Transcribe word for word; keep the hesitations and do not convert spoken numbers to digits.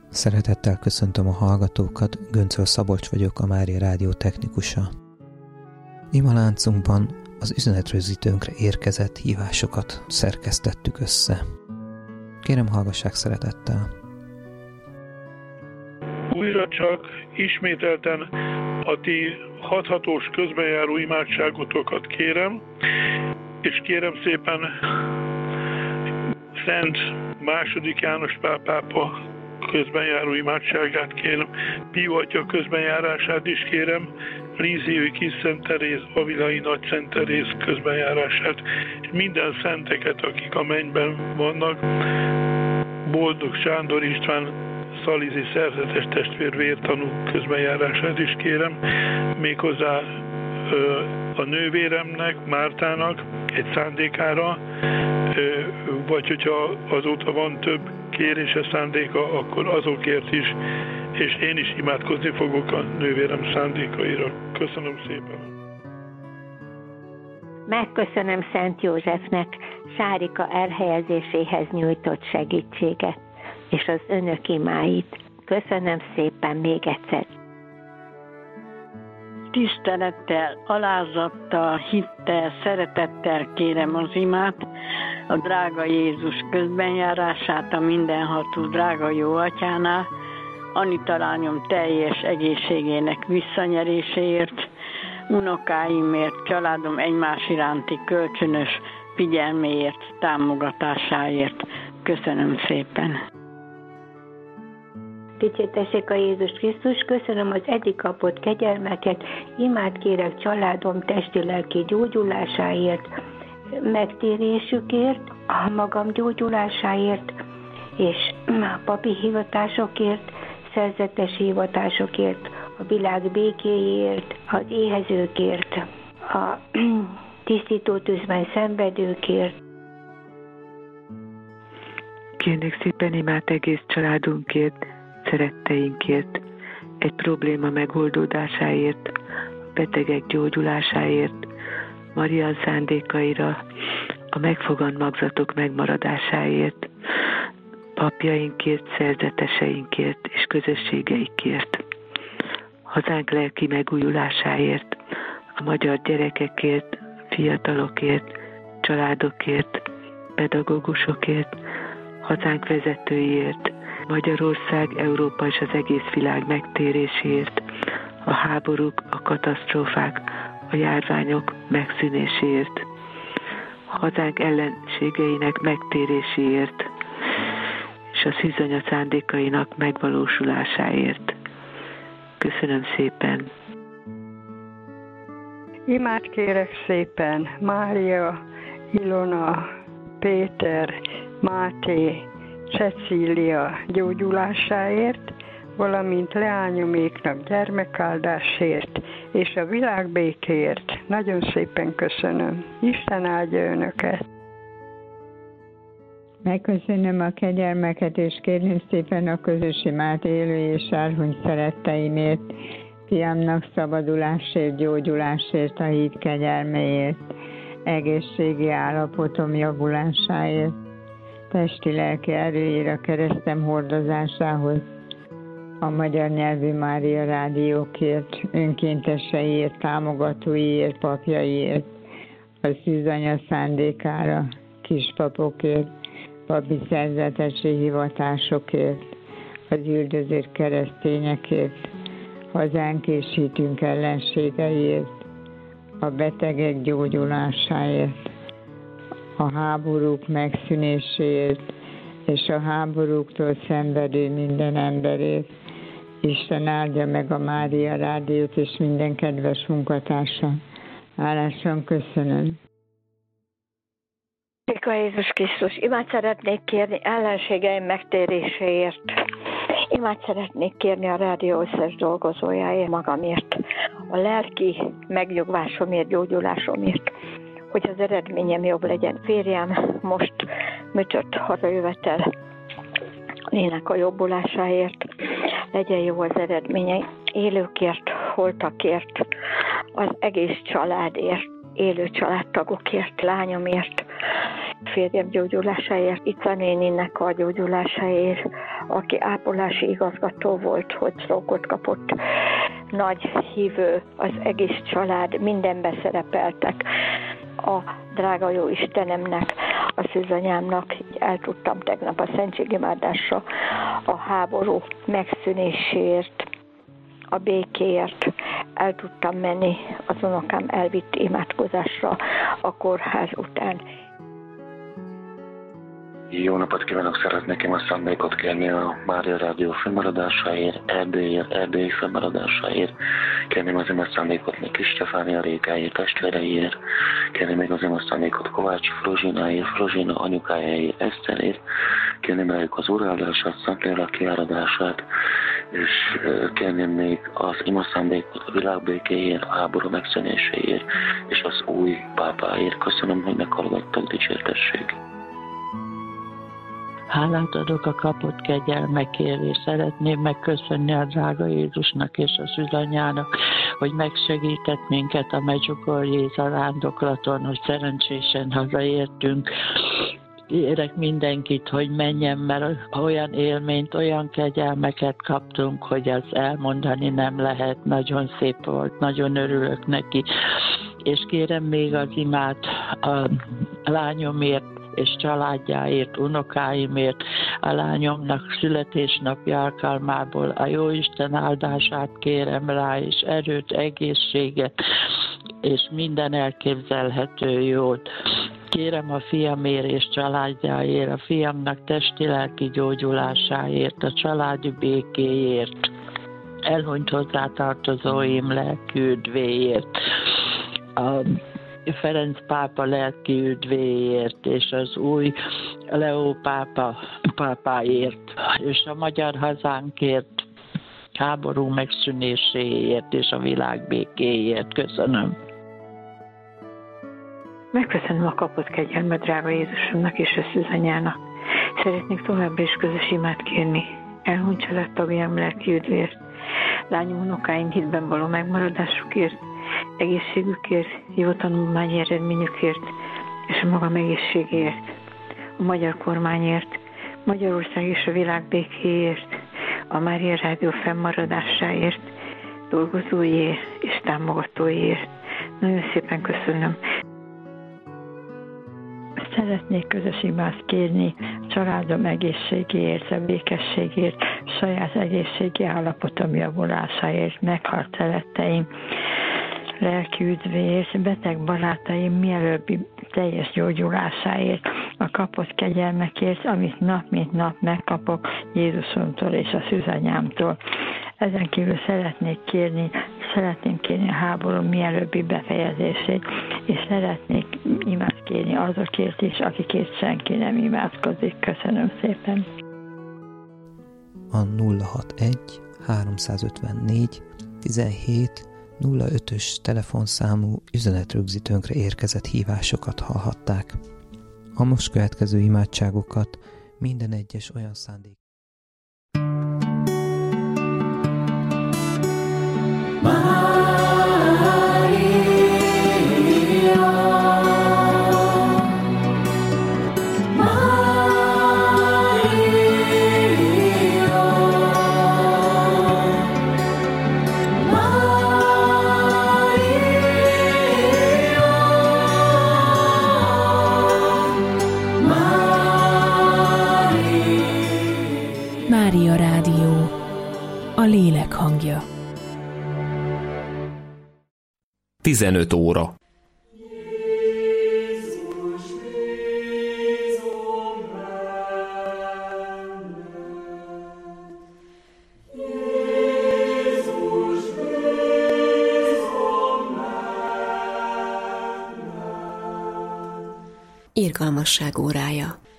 Szeretettel köszöntöm a hallgatókat, Göncöl Szabolcs vagyok, a Mária Rádió technikusa. Imaláncunkban az üzenetrögzítőnkre érkezett hívásokat szerkesztettük össze. Kérem, hallgassák szeretettel. Újra csak ismételten a ti hathatós közbenjáró imádságotokat kérem, és kérem szépen Szent második János Pál pápa közbenjáró imádságát kérem, Pio atya közbenjárását is kérem, Líziai Kis Szent Teréz, Avilai Nagy Szent Teréz közbenjárását, és minden szenteket, akik a mennyben vannak, Boldog Sándor István, Szalizi szerzetes testvér vértanú közbenjárását is kérem, méghozzá a nővéremnek, Mártának egy szándékára, vagy hogyha azóta van több kérése, szándéka, akkor azokért is, és én is imádkozni fogok a nővérem szándékaira. Köszönöm szépen! Megköszönöm Szent Józsefnek Sárika elhelyezéséhez nyújtott segítséget, és az önök imáit. Köszönöm szépen még egyszer! Tisztelettel, alázattal, hittel, szeretettel kérem az imát, a drága Jézus közbenjárását a mindenható drága jó atyánál, Anita lányom teljes egészségének visszanyeréséért, unokáimért, családom egymás iránti kölcsönös figyelméért, támogatásáért. Köszönöm szépen! Dicsértessék a Jézus Krisztus, köszönöm az eddig kapott kegyelmeket, imát kérek családom testi-lelki gyógyulásáért, megtérésükért, a magam gyógyulásáért, és a papi hivatásokért, szerzetes hivatásokért, a világ békéjéért, az éhezőkért, a tisztító tűzben szenvedőkért. Kérnék szépen imát egész családunkért, szeretteinkért, egy probléma megoldódásáért, a betegek gyógyulásáért, Marian szándékaira, a megfogant magzatok megmaradásáért, papjainkért, szerzeteseinkért és közösségeikért, hazánk lelki megújulásáért, a magyar gyerekekért, fiatalokért, családokért, pedagógusokért, hazánk vezetőiért, Magyarország, Európa és az egész világ megtéréséért, a háborúk, a katasztrófák, a járványok megszűnéséért, hazánk ellenségeinek megtéréséért, és a szűzanya szándékainak megvalósulásáért. Köszönöm szépen! Imát kérek szépen Mária, Ilona, Péter, Máté, Cecília gyógyulásáért, valamint leányoméknak gyermekáldásért, és a világbékéért. Nagyon szépen köszönöm. Isten áldja önöket! Megköszönöm a kegyelmeket, és kérném szépen a közös imát élő és árhuny szeretteimért, fiamnak szabadulásért, gyógyulásért, a hit kegyelméért, egészségi állapotom javulásáért, testi-lelki erőjére, a keresztem hordozásához, a magyar nyelvű Mária Rádiókért, önkénteseiért, támogatóiért, papjaiért, a szűzanya szándékára, kispapokért, papi szerzetesi hivatásokért, az üldözött keresztényekért, hazánk és hitünk ellenségeiért, a betegek gyógyulásáért, a háborúk megszűnéséért, és a háborúktól szenvedő minden emberért. Isten áldja meg a Mária Rádiót és minden kedves munkatársa. Hálásan köszönöm. A Jézus Krisztus, imát szeretnék kérni ellenségeim megtéréséért. Imát szeretnék kérni a rádió összes dolgozójáért, magamért, a lelki megnyugvásomért, gyógyulásomért, hogy az eredményem jobb legyen. Férjem most műtött hazajövetel lének a jobbulásáért, legyen jó az eredménye, élőkért, holtakért, az egész családért, élő családtagokért, lányomért, férjem gyógyulásáért, Ica néninek a gyógyulásáért, aki ápolási igazgató volt, hogy sztrókot kapott. Nagy hívő, az egész család, mindenben szerepeltek. A drága jó Istenemnek, a szűzanyámnak el tudtam tegnap a szentségimádásra a háború megszűnésért, a békéért el tudtam menni, az unokám elvitt imádkozásra a kórház után. Jó napot kívánok, szeretnék én a szándékot kérni a Mária Rádió fennmaradásáért, Erdélyért, Erdély fennmaradásáért, kérném az ima szándékot még Kis Stefánia Rékáért, testvéreiért, kérném még az ima szándékot Kovács Frozsináért, Frozsina anyukájáért, Eszterért, kérném rájuk az úráldását, Szentlélek kiáradását, és kérném még az ima szándékot a világbékéért, a háború megszűnéséért, és az új pápáért. Köszönöm, hogy meghallgattak, dicsértesség. Hálát adok a kapott kegyelmekért, és szeretném megköszönni a drága Jézusnak és a szűzanyának, hogy megsegített minket a Medjugorje zarándoklaton, hogy szerencsésen hazaértünk. Kérek mindenkit, hogy menjen, mert olyan élményt, olyan kegyelmeket kaptunk, hogy az elmondani nem lehet. Nagyon szép volt, nagyon örülök neki. És kérem még az imát a lányomért, és családjáért, unokáimért, a lányomnak születésnapja alkalmából a Jóisten áldását kérem rá, és erőt, egészséget, és minden elképzelhető jót. Kérem a fiamért és családjáért, a fiamnak testi-lelki gyógyulásáért, a családi békéért, elhunyt hozzátartozóim lelki üdvéért, a Ferenc pápa lelki üdvéért, és az új Leó pápa pápáért, és a magyar hazánkért, háború megszűnéséért, és a világ békéért. Köszönöm. Megköszönöm a kapott kegyelmet drága Jézusomnak és a szűzanyának. Szeretnék továbbra is közös imát kérni. Elhunyt családtagjám lelki üdvért, lányom, unokáim hitben való megmaradásukért, egészségükért, jó tanulmányi eredményükért és a magam egészségéért, a magyar kormányért, Magyarország és a világ békéért, a Mária Rádió fennmaradásáért, dolgozóiért és támogatóiért. Nagyon szépen köszönöm. Szeretnék közös imát kérni a családom egészségéért, a békességért, saját egészségi állapotom javulásáért, meghalt szeretteim lelki üdvéért, beteg barátaim mielőbbi teljes gyógyulásáért, a kapott kegyelmekért, amit nap mint nap megkapok Jézusomtól és a szűzanyámtól. Ezen kívül szeretnék kérni, szeretném kérni a háború mielőbbi befejezését, és szeretnék imát kérni azokért is, akikért senki nem imádkozik. Köszönöm szépen. A nulla hatvanegy háromszázötvennégy tizenhét nulla ötös telefonszámú üzenetrögzítőnkre érkezett hívásokat hallhatták. A most következő imádságokat minden egyes olyan szándék. Mária Rádió, a lélek hangja. tizenöt óra. Irgalmasság órája.